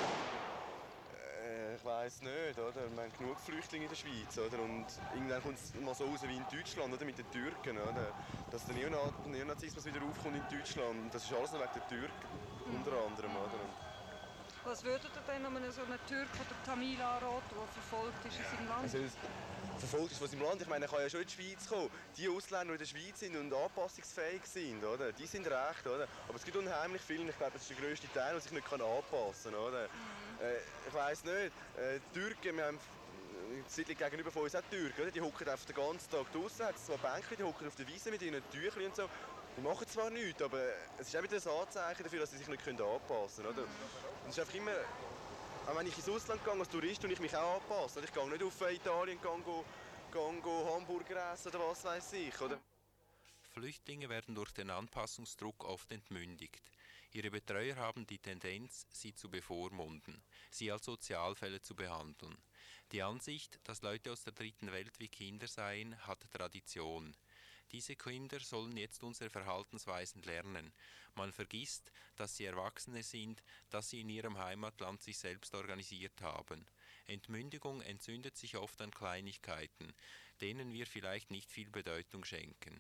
Ich weiss nicht, oder? Wir haben genug Flüchtlinge in der Schweiz, oder? Und irgendwann kommt es mal so raus wie in Deutschland, oder? Mit den Türken, oder? Dass der Neonat Neonazismus wieder aufkommt in Deutschland. Und das ist alles noch wegen den Türken, mhm. unter anderem, oder? Was würdet ihr denn um so einen Türk oder Tamil anraten, der verfolgt ist in seinem Land? Also, verfolgt ist von seinem Land. Ich meine, er kann ja schon in die Schweiz kommen. Die Ausländer, die in der Schweiz sind und anpassungsfähig sind, oder? Die sind recht, oder? Aber es gibt unheimlich viele, ich glaube, das ist der grösste Teil, der sich nicht anpassen kann, oder? Mhm. Äh, ich weiss nicht. Äh, die Türken, wir haben siedlich gegenüber von uns auch Türken, oder? Die hocken einfach den ganzen Tag draußen, haben zwei Bänke, die hocken auf der Wiese mit ihren Tüchern und so. Die machen zwar nichts, aber es ist auch wieder ein Anzeichen dafür, dass sie sich nicht anpassen können, oder? Und es ist einfach immer, auch wenn ich ins Ausland gehe als Tourist, und ich mich auch anpassen. Ich gehe nicht auf Italien, gehe, gehe, gehe Hamburger essen oder was weiß ich, oder? Flüchtlinge werden durch den Anpassungsdruck oft entmündigt. Ihre Betreuer haben die Tendenz, sie zu bevormunden, sie als Sozialfälle zu behandeln. Die Ansicht, dass Leute aus der dritten Welt wie Kinder seien, hat Tradition. Diese Kinder sollen jetzt unsere Verhaltensweisen lernen. Man vergisst, dass sie Erwachsene sind, dass sie in ihrem Heimatland sich selbst organisiert haben. Entmündigung entzündet sich oft an Kleinigkeiten, denen wir vielleicht nicht viel Bedeutung schenken.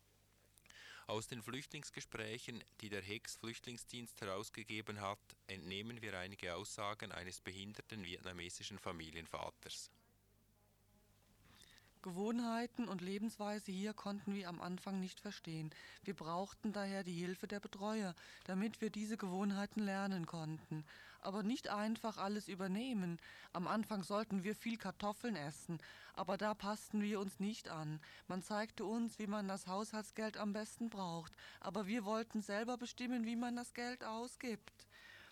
Aus den Flüchtlingsgesprächen, die der Hex-Flüchtlingsdienst herausgegeben hat, entnehmen wir einige Aussagen eines behinderten vietnamesischen Familienvaters. Gewohnheiten und Lebensweise hier konnten wir am Anfang nicht verstehen. Wir brauchten daher die Hilfe der Betreuer, damit wir diese Gewohnheiten lernen konnten. Aber nicht einfach alles übernehmen. Am Anfang sollten wir viel Kartoffeln essen, aber da passten wir uns nicht an. Man zeigte uns, wie man das Haushaltsgeld am besten braucht, aber wir wollten selber bestimmen, wie man das Geld ausgibt.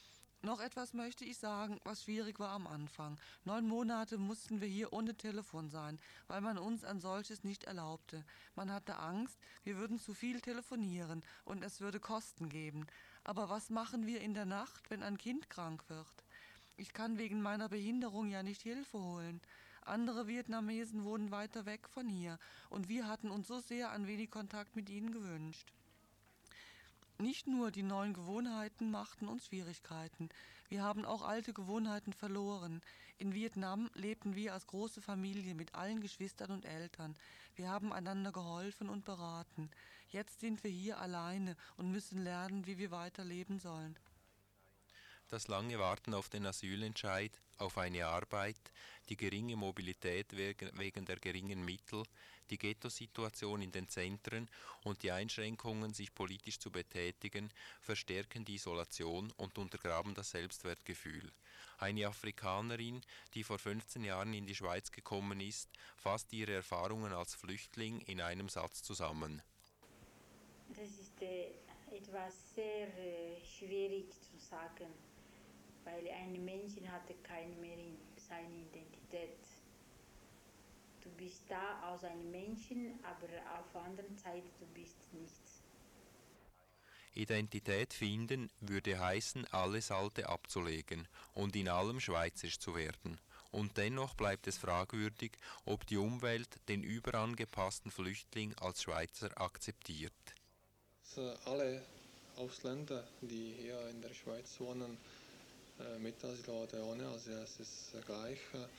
Noch etwas möchte ich sagen, was schwierig war am Anfang. Neun Monate mussten wir hier ohne Telefon sein, weil man uns ein solches nicht erlaubte. Man hatte Angst, wir würden zu viel telefonieren und es würde Kosten geben. Aber was machen wir in der Nacht, wenn ein Kind krank wird? Ich kann wegen meiner Behinderung ja nicht Hilfe holen. Andere Vietnamesen wohnen weiter weg von hier und wir hatten uns so sehr ein wenig Kontakt mit ihnen gewünscht. Nicht nur die neuen Gewohnheiten machten uns Schwierigkeiten, wir haben auch alte Gewohnheiten verloren. In Vietnam lebten wir als große Familie mit allen Geschwistern und Eltern. Wir haben einander geholfen und beraten. Jetzt sind wir hier alleine und müssen lernen, wie wir weiterleben sollen. Das lange Warten auf den Asylentscheid, auf eine Arbeit, die geringe Mobilität wegen der geringen Mittel, die Ghetto-Situation in den Zentren und die Einschränkungen, sich politisch zu betätigen, verstärken die Isolation und untergraben das Selbstwertgefühl. Eine Afrikanerin, die vor fünfzehn Jahren in die Schweiz gekommen ist, fasst ihre Erfahrungen als Flüchtling in einem Satz zusammen. Das ist äh, etwas sehr äh, schwierig zu sagen, weil ein Mensch hatte keine mehr in seine Identität. Du bist da aus einem Menschen, aber auf der anderen Seite du bist nichts. Identität finden würde heißen, alles Alte abzulegen und in allem schweizerisch zu werden. Und dennoch bleibt es fragwürdig, ob die Umwelt den überangepassten Flüchtling als Schweizer akzeptiert. Also alle Ausländer, die hier in der Schweiz wohnen, mit Asyl oder ohne Asyl, es ist gleich,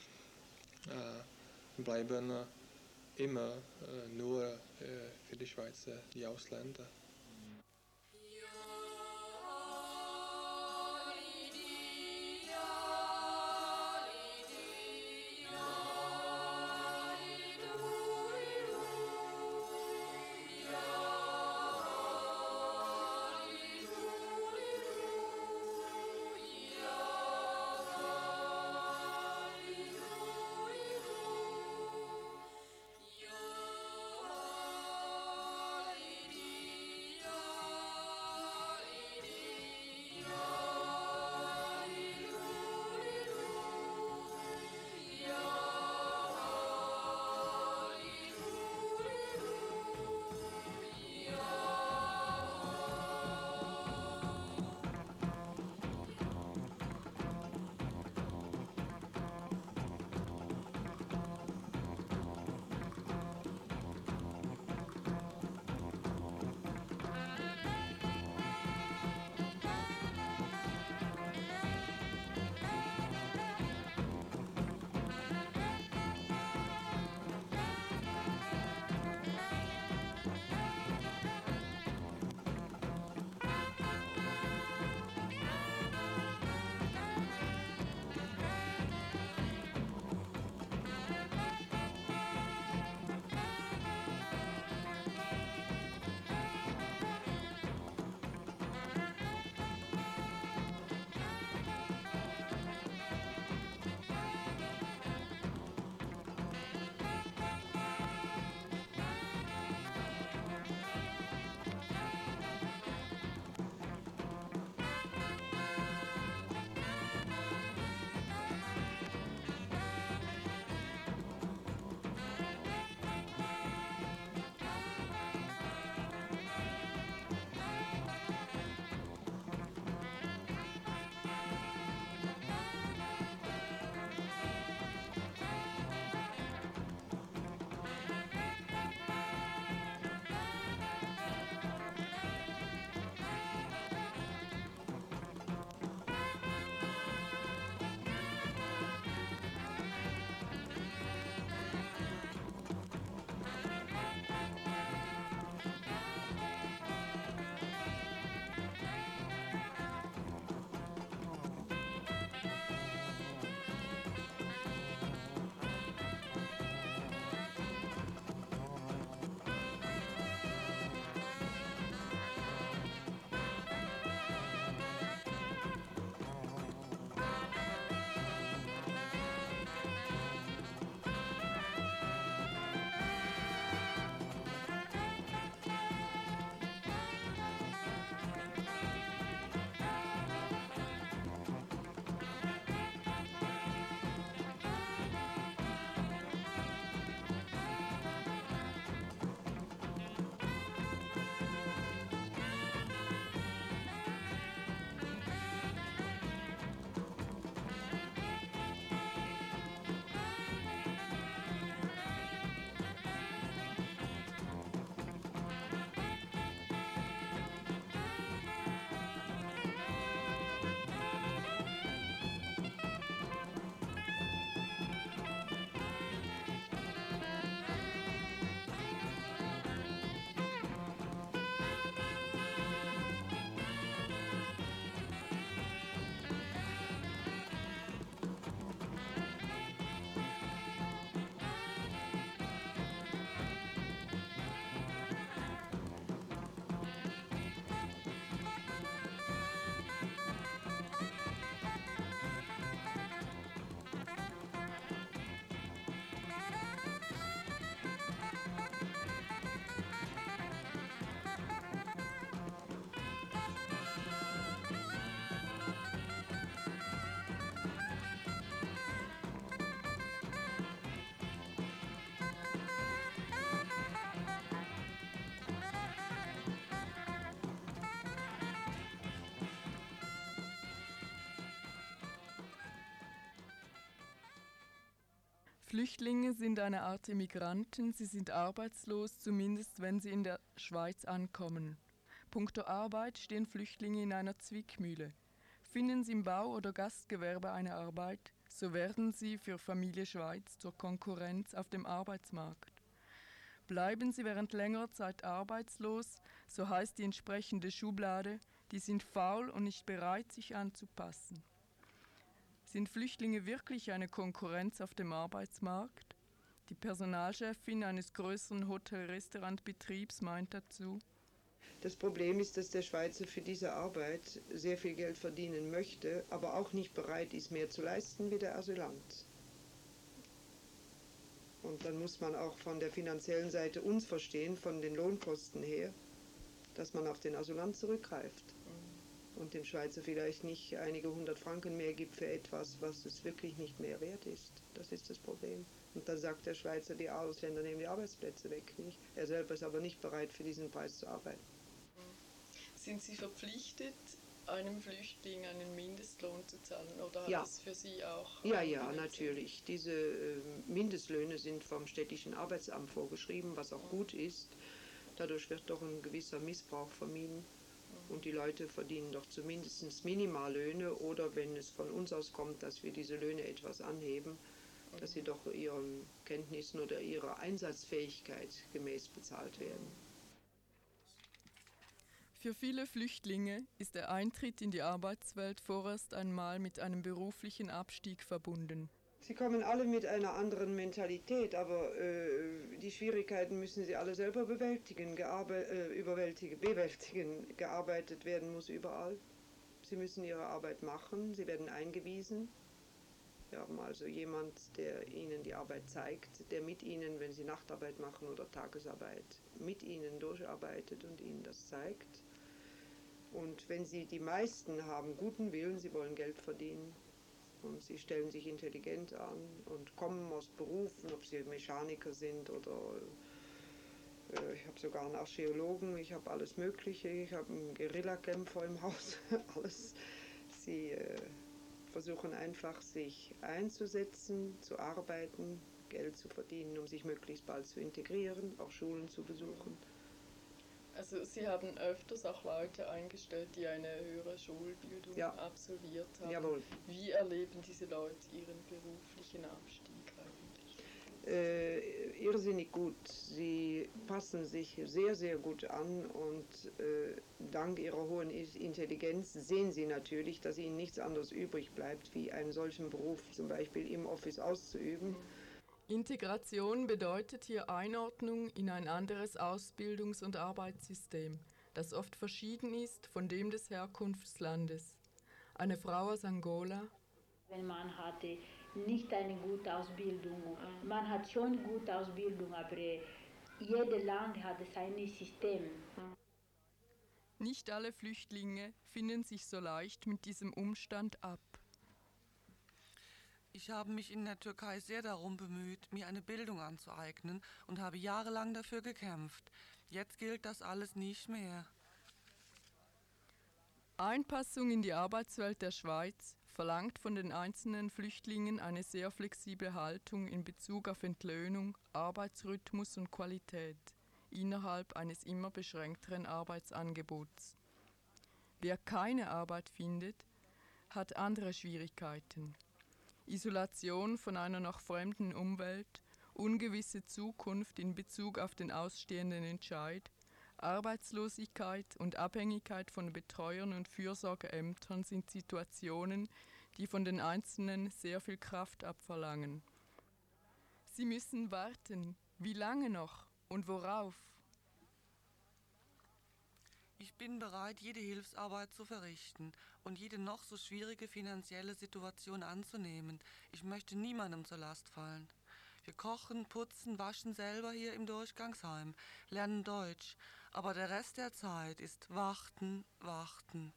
äh, bleiben immer äh, nur äh, für die Schweizer die Ausländer. Flüchtlinge sind eine Art Immigranten, sie sind arbeitslos, zumindest wenn sie in der Schweiz ankommen. Punkto Arbeit stehen Flüchtlinge in einer Zwickmühle. Finden sie im Bau- oder Gastgewerbe eine Arbeit, so werden sie für Familie Schweiz zur Konkurrenz auf dem Arbeitsmarkt. Bleiben sie während längerer Zeit arbeitslos, so heißt die entsprechende Schublade, die sind faul und nicht bereit, sich anzupassen. Sind Flüchtlinge wirklich eine Konkurrenz auf dem Arbeitsmarkt? Die Personalchefin eines größeren Hotel-Restaurant-Betriebs meint dazu: Das Problem ist, dass der Schweizer für diese Arbeit sehr viel Geld verdienen möchte, aber auch nicht bereit ist, mehr zu leisten wie der Asylant. Und dann muss man auch von der finanziellen Seite uns verstehen, von den Lohnkosten her, dass man auf den Asylant zurückgreift und dem Schweizer vielleicht nicht einige hundert Franken mehr gibt für etwas, was es wirklich nicht mehr wert ist. Das ist das Problem. Und dann sagt der Schweizer, die Ausländer nehmen die Arbeitsplätze weg. Nicht? Er selber ist aber nicht bereit, für diesen Preis zu arbeiten. Sind Sie verpflichtet, einem Flüchtling einen Mindestlohn zu zahlen, oder hat Ja. das für Sie auch? Ja, ja, natürlich. Diese äh, Mindestlöhne sind vom städtischen Arbeitsamt vorgeschrieben, was auch gut ist. Dadurch wird doch ein gewisser Missbrauch vermieden. Und die Leute verdienen doch zumindest Minimallöhne, oder wenn es von uns aus kommt, dass wir diese Löhne etwas anheben, dass sie doch ihren Kenntnissen oder ihrer Einsatzfähigkeit gemäß bezahlt werden. Für viele Flüchtlinge ist der Eintritt in die Arbeitswelt vorerst einmal mit einem beruflichen Abstieg verbunden. Sie kommen alle mit einer anderen Mentalität, aber äh, die Schwierigkeiten müssen sie alle selber bewältigen, gearbe- äh, überwältigen, bewältigen. Gearbeitet werden muss überall. Sie müssen ihre Arbeit machen, sie werden eingewiesen. Wir haben also jemand, der ihnen die Arbeit zeigt, der mit ihnen, wenn sie Nachtarbeit machen oder Tagesarbeit, mit ihnen durcharbeitet und ihnen das zeigt. Und wenn sie, die meisten haben guten Willen, sie wollen Geld verdienen. Und sie stellen sich intelligent an und kommen aus Berufen, ob sie Mechaniker sind oder äh, ich habe sogar einen Archäologen, ich habe alles Mögliche, ich habe einen Guerillakämpfer im Haus, alles. Sie äh, versuchen einfach, sich einzusetzen, zu arbeiten, Geld zu verdienen, um sich möglichst bald zu integrieren, auch Schulen zu besuchen. Also Sie haben öfters auch Leute eingestellt, die eine höhere Schulbildung Ja. absolviert haben. Jawohl. Wie erleben diese Leute ihren beruflichen Abstieg eigentlich? Äh, irrsinnig gut. Sie passen sich sehr, sehr gut an und äh, dank ihrer hohen Intelligenz sehen sie natürlich, dass ihnen nichts anderes übrig bleibt, wie einen solchen Beruf zum Beispiel im Office auszuüben. Integration bedeutet hier Einordnung in ein anderes Ausbildungs- und Arbeitssystem, das oft verschieden ist von dem des Herkunftslandes. Eine Frau aus Angola: Wenn man hatte nicht eine gute Ausbildung, man hat schon gute Ausbildung, aber jedes Land hat sein System. Nicht alle Flüchtlinge finden sich so leicht mit diesem Umstand ab. Ich habe mich in der Türkei sehr darum bemüht, mir eine Bildung anzueignen und habe jahrelang dafür gekämpft. Jetzt gilt das alles nicht mehr. Einpassung in die Arbeitswelt der Schweiz verlangt von den einzelnen Flüchtlingen eine sehr flexible Haltung in Bezug auf Entlöhnung, Arbeitsrhythmus und Qualität innerhalb eines immer beschränkteren Arbeitsangebots. Wer keine Arbeit findet, hat andere Schwierigkeiten. Isolation von einer noch fremden Umwelt, ungewisse Zukunft in Bezug auf den ausstehenden Entscheid, Arbeitslosigkeit und Abhängigkeit von Betreuern und Fürsorgeämtern sind Situationen, die von den Einzelnen sehr viel Kraft abverlangen. Sie müssen warten. Wie lange noch und worauf? Ich bin bereit, jede Hilfsarbeit zu verrichten und jede noch so schwierige finanzielle Situation anzunehmen. Ich möchte niemandem zur Last fallen. Wir kochen, putzen, waschen selber hier im Durchgangsheim, lernen Deutsch, aber der Rest der Zeit ist warten, warten.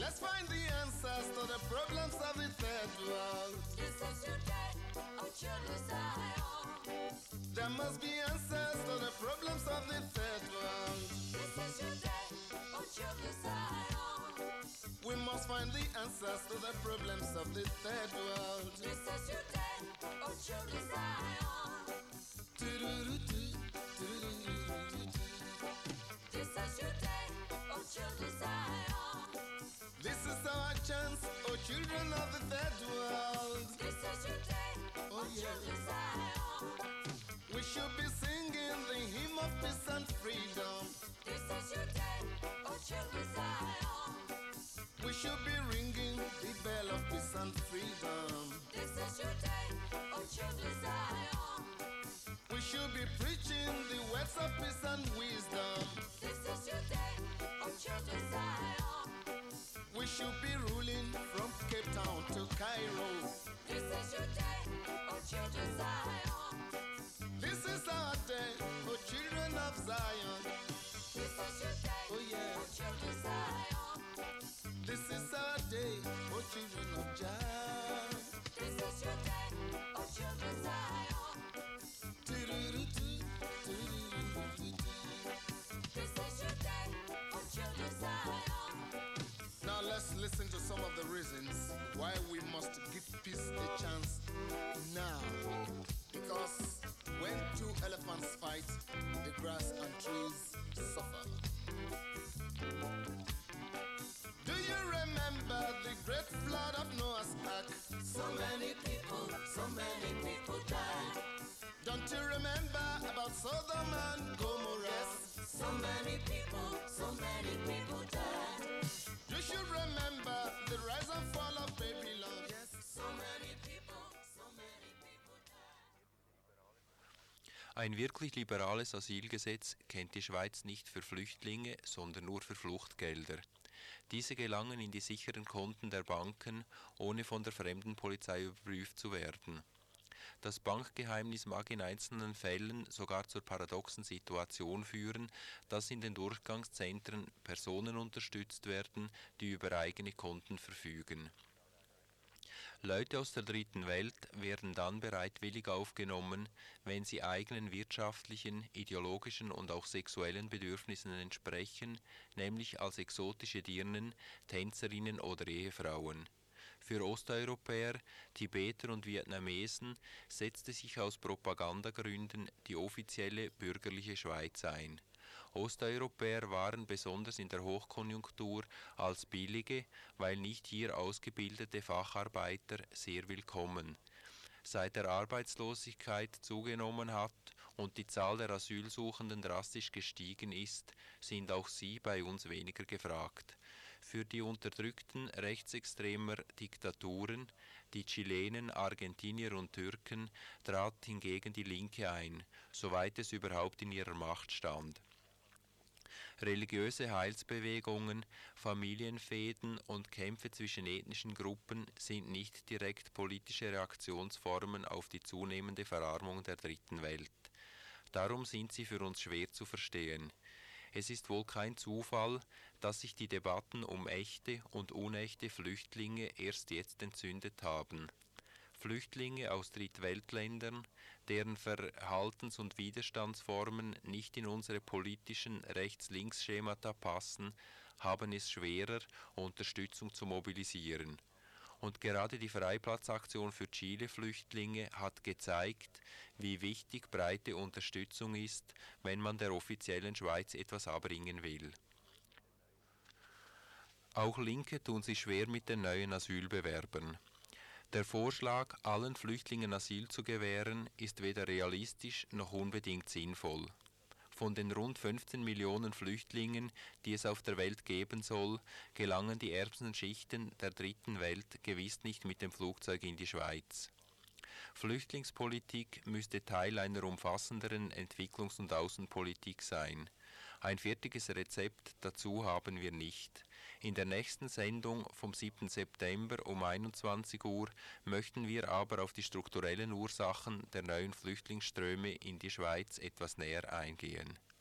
Let's find the answers to the problems of the third world. This is your day, oh children Zion. There must be answers to the problems of the third world. This is your day, oh children Zion. We must find the answers to the problems of the third world. This is your day, oh children Zion. Do-do-do-do. This is your day, oh children Zion. This is our chance, oh children of the third world. This is your day, oh, oh children Zion. We should be singing the hymn of peace and freedom. This is your day, oh children Zion. We should be ringing the bell of peace and freedom. This is your day, oh children Zion. We should be preaching the words of peace and wisdom. This is your day, oh children Zion. We should be ruling from Cape Town to Cairo. This is your day, oh children Zion. This is our day, oh children of Zion. This is your day, oh yeah, oh children Zion. This is our day, oh children of Jah. This is your day, oh children Zion. This is your day, oh children Zion. Now let's listen to some of the reasons why we must give peace a chance now. Because when two elephants fight, the grass and trees suffer. Do you remember the great flood of Noah's Ark? So many people, so many people died. Don't you remember about Sodom and Gomorrah? So many people, so many people died. You should remember the rise and fall of Babylon. Yes, so many people, so many people died. Ein wirklich liberales Asylgesetz kennt die Schweiz nicht für Flüchtlinge, sondern nur für Fluchtgelder. Diese gelangen in die sicheren Konten der Banken, ohne von der Fremdenpolizei überprüft zu werden. Das Bankgeheimnis mag in einzelnen Fällen sogar zur paradoxen Situation führen, dass in den Durchgangszentren Personen unterstützt werden, die über eigene Konten verfügen. Leute aus der dritten Welt werden dann bereitwillig aufgenommen, wenn sie eigenen wirtschaftlichen, ideologischen und auch sexuellen Bedürfnissen entsprechen, nämlich als exotische Dirnen, Tänzerinnen oder Ehefrauen. Für Osteuropäer, Tibeter und Vietnamesen setzte sich aus Propagandagründen die offizielle bürgerliche Schweiz ein. Osteuropäer waren besonders in der Hochkonjunktur als billige, weil nicht hier ausgebildete Facharbeiter sehr willkommen. Seit der Arbeitslosigkeit zugenommen hat und die Zahl der Asylsuchenden drastisch gestiegen ist, sind auch sie bei uns weniger gefragt. Für die unterdrückten rechtsextremer Diktaturen, die Chilenen, Argentinier und Türken, trat hingegen die Linke ein, soweit es überhaupt in ihrer Macht stand. Religiöse Heilsbewegungen, Familienfehden und Kämpfe zwischen ethnischen Gruppen sind nicht direkt politische Reaktionsformen auf die zunehmende Verarmung der dritten Welt. Darum sind sie für uns schwer zu verstehen. Es ist wohl kein Zufall, dass sich die Debatten um echte und unechte Flüchtlinge erst jetzt entzündet haben. Flüchtlinge aus Drittweltländern, deren Verhaltens- und Widerstandsformen nicht in unsere politischen Rechts-Links-Schemata passen, haben es schwerer, Unterstützung zu mobilisieren. Und gerade die Freiplatzaktion für Chile-Flüchtlinge hat gezeigt, wie wichtig breite Unterstützung ist, wenn man der offiziellen Schweiz etwas abbringen will. Auch Linke tun sich schwer mit den neuen Asylbewerbern. Der Vorschlag, allen Flüchtlingen Asyl zu gewähren, ist weder realistisch noch unbedingt sinnvoll. Von den rund fünfzehn Millionen Flüchtlingen, die es auf der Welt geben soll, gelangen die ärmsten Schichten der dritten Welt gewiss nicht mit dem Flugzeug in die Schweiz. Flüchtlingspolitik müsste Teil einer umfassenderen Entwicklungs- und Außenpolitik sein. Ein fertiges Rezept dazu haben wir nicht. In der nächsten Sendung vom siebten September um einundzwanzig Uhr möchten wir aber auf die strukturellen Ursachen der neuen Flüchtlingsströme in die Schweiz etwas näher eingehen.